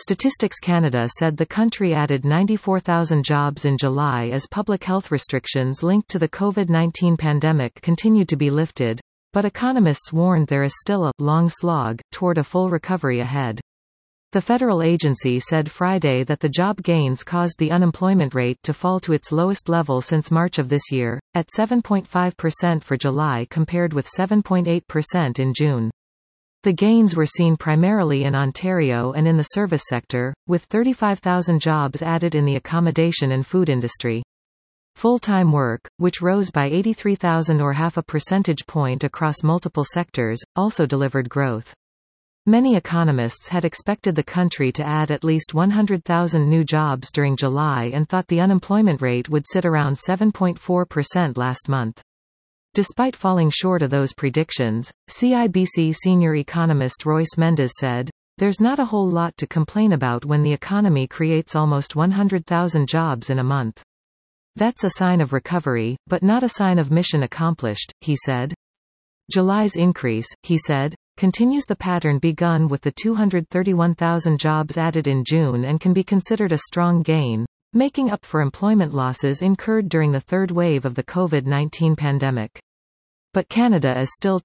Statistics Canada said the country added 94,000 jobs in July as public health restrictions linked to the COVID-19 pandemic continued to be lifted, but economists warned there is still a long slog toward a full recovery ahead. The federal agency said Friday that the job gains caused the unemployment rate to fall to its lowest level since March of this year, at 7.5% for July compared with 7.8% in June. The gains were seen primarily in Ontario and in the service sector, with 35,000 jobs added in the accommodation and food industry. Full-time work, which rose by 83,000 or half a percentage point across multiple sectors, also delivered growth. Many economists had expected the country to add at least 100,000 new jobs during July and thought the unemployment rate would sit around 7.4% last month. Despite falling short of those predictions, CIBC senior economist Royce Mendez said, "There's not a whole lot to complain about when the economy creates almost 100,000 jobs in a month. That's a sign of recovery, but not a sign of mission accomplished," he said. July's increase, he said, continues the pattern begun with the 231,000 jobs added in June and can be considered a strong gain, making up for employment losses incurred during the third wave of the COVID-19 pandemic. But Canada is still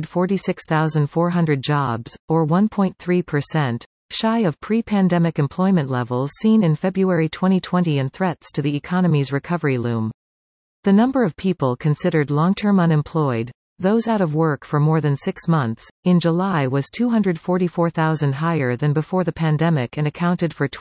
246,400 jobs, or 1.3%, shy of pre-pandemic employment levels seen in February 2020 and threats to the economy's recovery loom. The number of people considered long-term unemployed, those out of work for more than 6 months, in July was 244,000 higher than before the pandemic and accounted for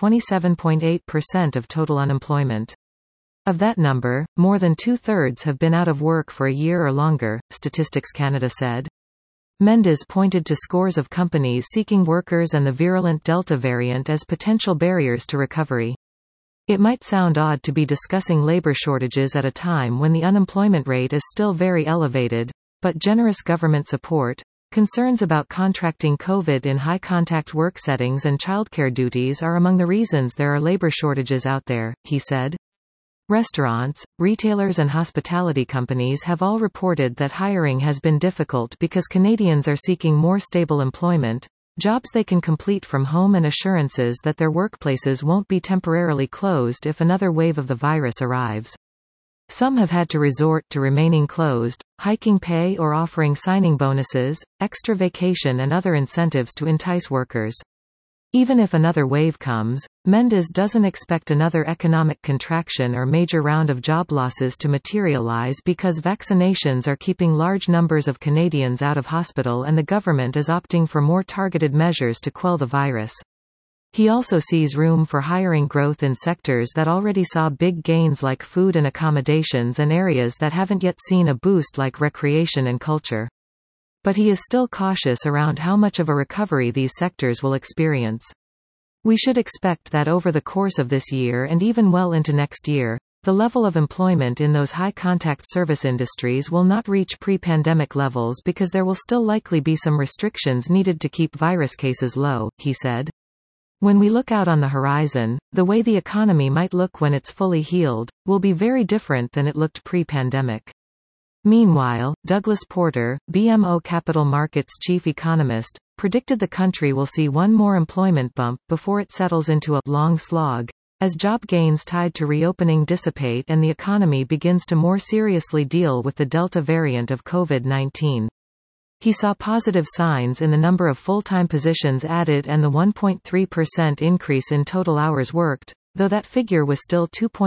27.8% of total unemployment. Of that number, more than two-thirds have been out of work for a year or longer, Statistics Canada said. Mendez pointed to scores of companies seeking workers and the virulent Delta variant as potential barriers to recovery. It might sound odd to be discussing labor shortages at a time when the unemployment rate is still very elevated, but generous government support, concerns about contracting COVID in high-contact work settings and childcare duties are among the reasons there are labor shortages out there, he said. Restaurants, retailers and hospitality companies have all reported that hiring has been difficult because Canadians are seeking more stable employment, jobs they can complete from home and assurances that their workplaces won't be temporarily closed if another wave of the virus arrives. Some have had to resort to remaining closed, hiking pay or offering signing bonuses, extra vacation and other incentives to entice workers. Even if another wave comes, Mendez doesn't expect another economic contraction or major round of job losses to materialize because vaccinations are keeping large numbers of Canadians out of hospital and the government is opting for more targeted measures to quell the virus. He also sees room for hiring growth in sectors that already saw big gains like food and accommodations and areas that haven't yet seen a boost like recreation and culture. But he is still cautious around how much of a recovery these sectors will experience. We should expect that over the course of this year and even well into next year, the level of employment in those high-contact service industries will not reach pre-pandemic levels because there will still likely be some restrictions needed to keep virus cases low, he said. When we look out on the horizon, the way the economy might look when it's fully healed, will be very different than it looked pre-pandemic. Meanwhile, Douglas Porter, BMO Capital Markets chief economist, predicted the country will see one more employment bump before it settles into a long slog, as job gains tied to reopening dissipate and the economy begins to more seriously deal with the Delta variant of COVID-19. He saw positive signs in the number of full-time positions added and the 1.3% increase in total hours worked, though that figure was still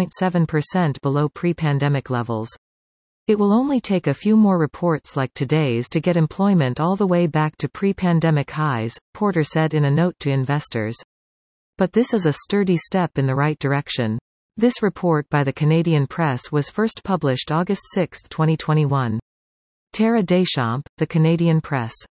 2.7% below pre-pandemic levels. It will only take a few more reports like today's to get employment all the way back to pre-pandemic highs, Porter said in a note to investors. But this is a sturdy step in the right direction. This report by the Canadian Press was first published August 6, 2021. Tara Deschamps, The Canadian Press.